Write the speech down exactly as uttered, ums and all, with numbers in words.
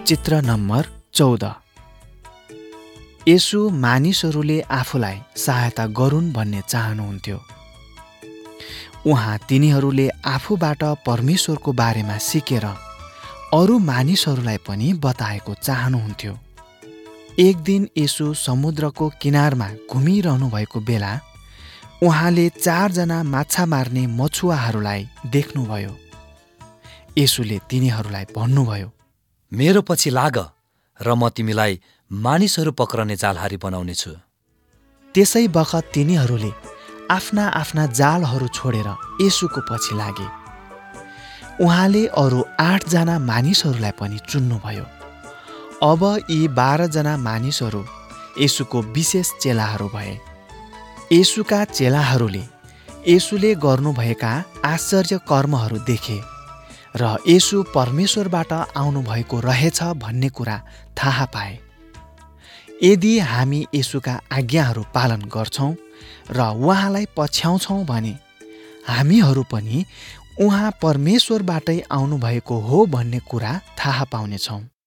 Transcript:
चित्र नम्बर चौध। येशू मानिसहरूले आफूलाई सहायता गरून् भन्ने चाहनुहुन्थ्यो। उहाँ तिनीहरूले आफूबाट परमेश्वरको बारेमा सिकेर अरू मानिसहरूलाई पनि बताएको चाहनुहुन्थ्यो। एक दिन येशू समुद्रको किनारमा घुमिरहनु भएको बेला उहाँले चारजना माछा मार्ने मछुवाहरूलाई देख्नुभयो। येशूले तिनीहरूलाई भन्नुभयो, मेरो पछि लाग र म तिमीलाई मानिसहरू पक्रने जालहारी बनाउनेछु। त्यसै बखत तिनीहरूले आफ्ना आफ्ना जालहरू छोडेर येशूको पछि लागे। उहाँले अरू आठजना मानिसहरूलाई पनि चुन्नुभयो। अब यी बाह्रजना मानिसहरू येशूको विशेष चेलाहरू भए। येशूका चेलाहरूले येशूले गर्नुभएका आश्चर्य कर्महरू देखे र येशू परमेश्वरबाट आउनुभएको रहेछ भन्ने कुरा थाहा पाए। यदि हामी येशूका आज्ञाहरू पालन गर्छौं र उहाँलाई पछ्याउँछौं भने हामीहरू पनि उहाँ परमेश्वरबाटै आउनुभएको हो भन्ने कुरा थाहा पाउनेछौं।